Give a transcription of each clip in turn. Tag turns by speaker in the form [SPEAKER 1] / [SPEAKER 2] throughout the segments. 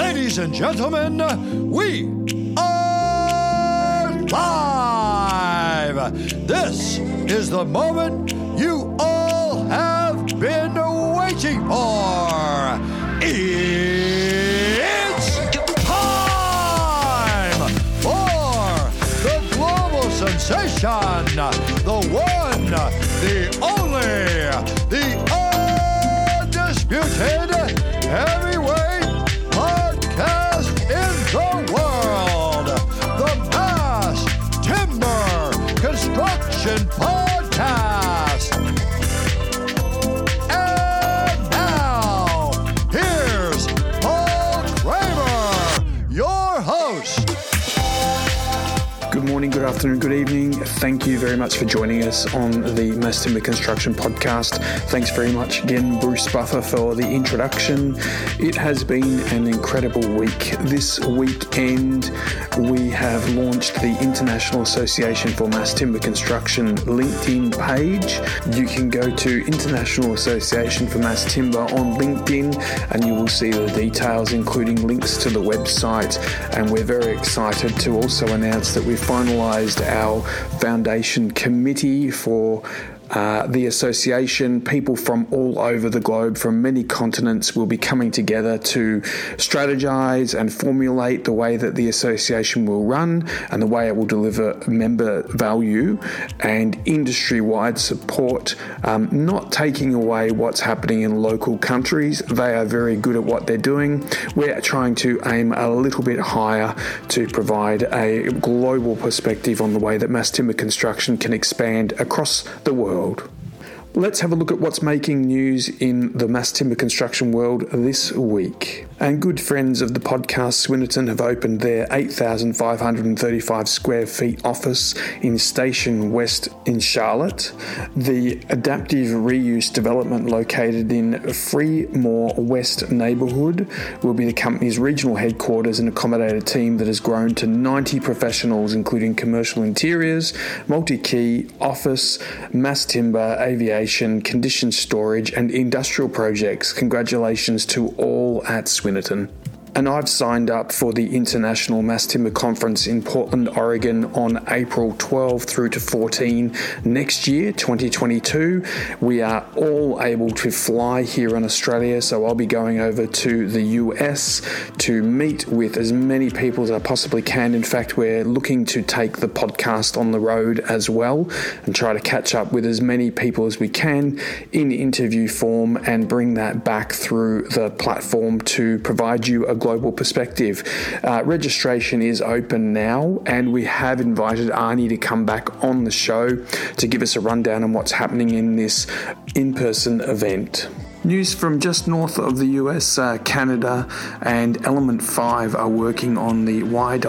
[SPEAKER 1] Ladies and gentlemen, we are live! This is the moment you all have been waiting for. It's time for the global sensation, the one, the only, the undisputed heavyweight podcast in the world, the Mass Timber Construction Podcast. And now, here's Paul Kramer, your host.
[SPEAKER 2] Good morning, good afternoon, good evening. Thank you very much for joining us on the Mass Timber Construction Podcast. Thanks very much again, Bruce Buffer, for the introduction. It has been an incredible week. This weekend, we have launched the International Association for Mass Timber Construction LinkedIn page. You can go to International Association for Mass Timber on LinkedIn and you will see the details, including links to the website. And we're very excited to also announce that we've finalised our foundation committee for the association. People from all over the globe, from many continents, will be coming together to strategize and formulate the way that the association will run and the way it will deliver member value and industry-wide support, not taking away what's happening in local countries. They are very good at what they're doing. We're trying to aim a little bit higher to provide a global perspective on the way that mass timber construction can expand across the world. Let's have a look at what's making news in the mass timber construction world this week. And good friends of the podcast, Swinnerton, have opened their 8,535 square feet office in Station West in Charlotte. The adaptive reuse development located in Freemore West neighbourhood will be the company's regional headquarters and accommodate a team that has grown to 90 professionals, including commercial interiors, multi-key, office, mass timber, aviation, conditioned storage and industrial projects. Congratulations to all at Swinnerton. And I've signed up for the International Mass Timber Conference in Portland, Oregon on April 12 through to 14 next year, 2022. We are all able to fly here in Australia, so I'll be going over to the US to meet with as many people as I possibly can. In fact, we're looking to take the podcast on the road as well and try to catch up with as many people as we can in interview form and bring that back through the platform to provide you a global perspective. Registration is open now, and we have invited Arnie to come back on the show to give us a rundown on what's happening in this in-person event. News from just north of the US, Canada and Element 5 are working on the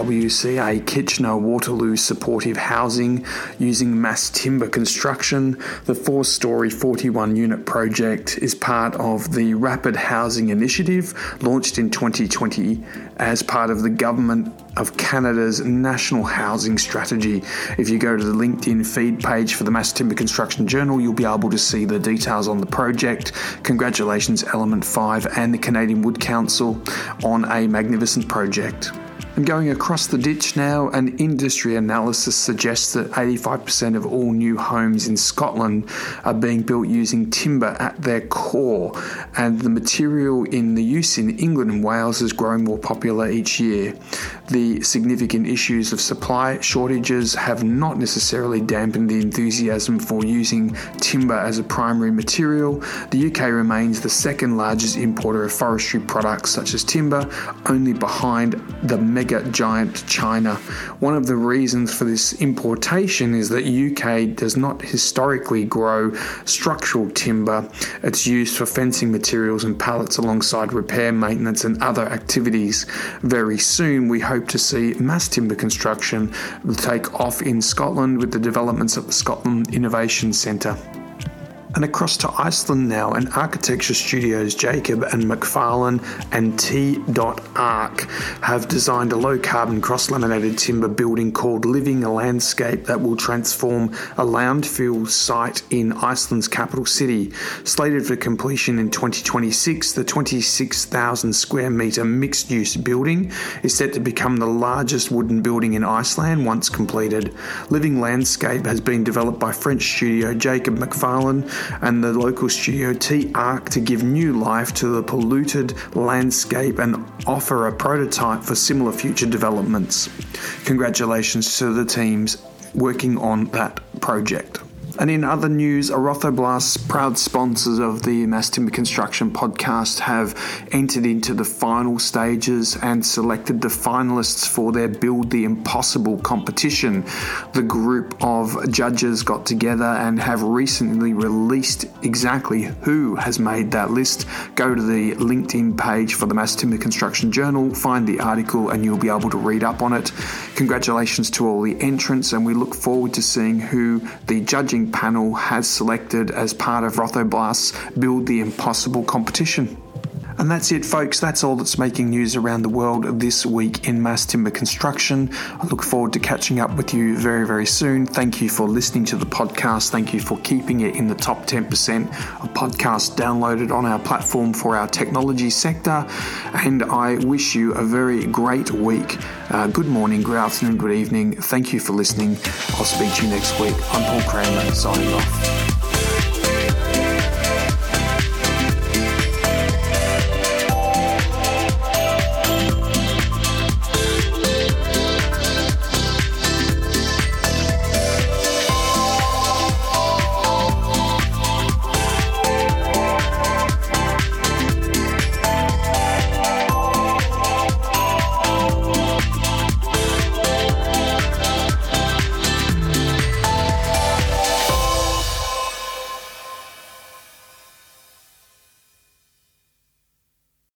[SPEAKER 2] YWCA Kitchener-Waterloo supportive housing using mass timber construction. The 4-storey 41-unit project is part of the Rapid Housing Initiative launched in 2020 as part of the Government of Canada's National Housing Strategy. If you go to the LinkedIn feed page for the Mass Timber Construction Journal, you'll be able to see the details on the project. Congratulations, Element 5 and the Canadian Wood Council on a magnificent project. And going across the ditch now, an industry analysis suggests that 85% of all new homes in Scotland are being built using timber at their core, and the material in the use in England and Wales is growing more popular each year. The significant issues of supply shortages have not necessarily dampened the enthusiasm for using timber as a primary material. The UK remains the second largest importer of forestry products such as timber, only behind the mega giant China. One of the reasons for this importation is that UK does not historically grow structural timber. It's used for fencing materials and pallets alongside repair, maintenance and other activities. Very soon we hope to see mass timber construction take off in Scotland with the developments at the Scotland Innovation Centre. And across to Iceland now, and architecture studios Jacob and McFarlane and T.Arc have designed a low-carbon cross-laminated timber building called Living Landscape that will transform a landfill site in Iceland's capital city. Slated for completion in 2026, the 26,000 square metre mixed-use building is set to become the largest wooden building in Iceland once completed. Living Landscape has been developed by French studio Jacob McFarlane and the local studio T.Arc to give new life to the polluted landscape and offer a prototype for similar future developments. Congratulations to the teams working on that project. And in other news, Orothoblast, proud sponsors of the Mass Timber Construction podcast, have entered into the final stages and selected the finalists for their Build the Impossible competition. The group of judges got together and have recently released exactly who has made that list. Go to the LinkedIn page for the Mass Timber Construction Journal, find the article, and you'll be able to read up on it. Congratulations to all the entrants, and we look forward to seeing who the judging panel has selected as part of Orothoblast's Build the Impossible competition. And that's it, folks. That's all that's making news around the world this week in mass timber construction. I look forward to catching up with you very, very soon. Thank you for listening to the podcast. Thank you for keeping it in the top 10% of podcasts downloaded on our platform for our technology sector. And I wish you a very great week. Good morning, good afternoon, good evening. Thank you for listening. I'll speak to you next week. I'm Paul Kramer, signing off.